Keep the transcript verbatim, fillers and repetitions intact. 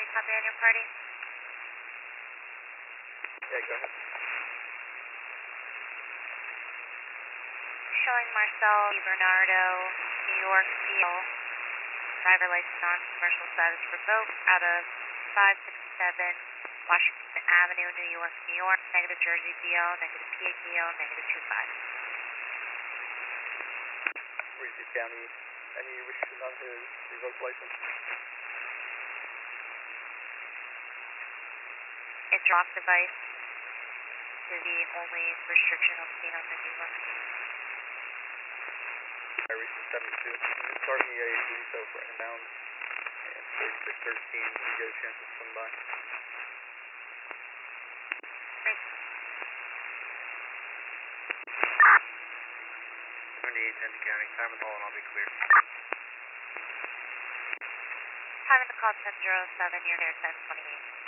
County, copy on your party. Yeah, go ahead. Showing Marcel Bernardo, New York, Deal. Driver license on commercial status revoked out of five sixty-seven Washington Avenue, New York, New York. Negative Jersey D O, negative P A D O, negative two five. Reese County, any restriction on his revoked license? Interlock device is the only restriction I'm seeing on the New York. I reached seventy-two. Starting the A A D, so for inbound. And thirty-six thirteen, you get a chance to swing by. Great. seventy-eight, Denton County, time of the call and I'll be clear. Time of the call ten oh seven, you're there ten twenty-eight.